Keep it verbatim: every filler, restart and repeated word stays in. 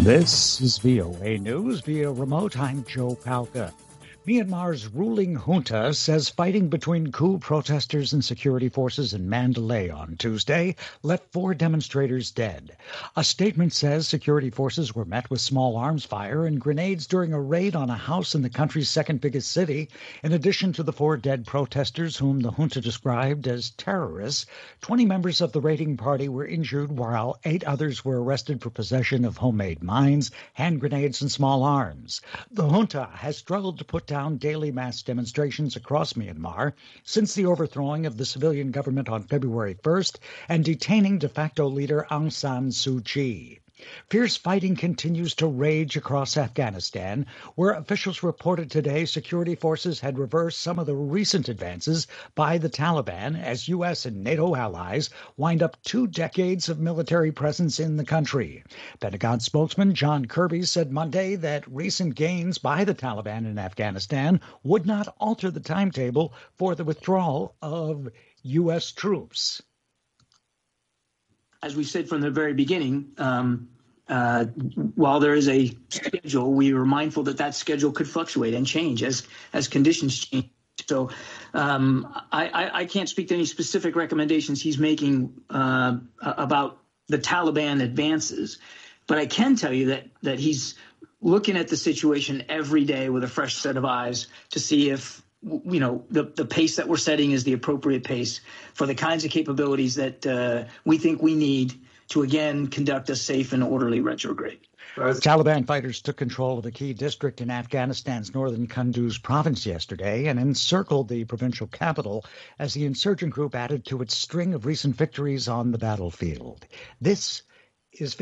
This is V O A News via remote. I'm Joe Palca. Myanmar's ruling junta says fighting between coup protesters and security forces in Mandalay on Tuesday left four demonstrators dead. A statement says security forces were met with small arms fire and grenades during a raid on a house in the country's second biggest city. In addition to the four dead protesters whom the junta described as terrorists, twenty members of the raiding party were injured while eight others were arrested for possession of homemade mines, hand grenades, and small arms. The junta has struggled to put down daily mass demonstrations across Myanmar since the overthrowing of the civilian government on February first and detaining de facto leader Aung San Suu Kyi. Fierce fighting continues to rage across Afghanistan, where officials reported today security forces had reversed some of the recent advances by the Taliban as U S and NATO allies wind up two decades of military presence in the country. Pentagon spokesman John Kirby said Monday that recent gains by the Taliban in Afghanistan would not alter the timetable for the withdrawal of U S troops. As we said from the very beginning, um, uh, while there is a schedule, we were mindful that that schedule could fluctuate and change as as conditions change. So um, I, I, I can't speak to any specific recommendations he's making uh, about the Taliban advances, but I can tell you that that he's looking at the situation every day with a fresh set of eyes to see if you know, the, the pace that we're setting is the appropriate pace for the kinds of capabilities that uh, we think we need to, again, conduct a safe and orderly retrograde. Taliban fighters took control of a key district in Afghanistan's northern Kunduz province yesterday and encircled the provincial capital as the insurgent group added to its string of recent victories on the battlefield. This is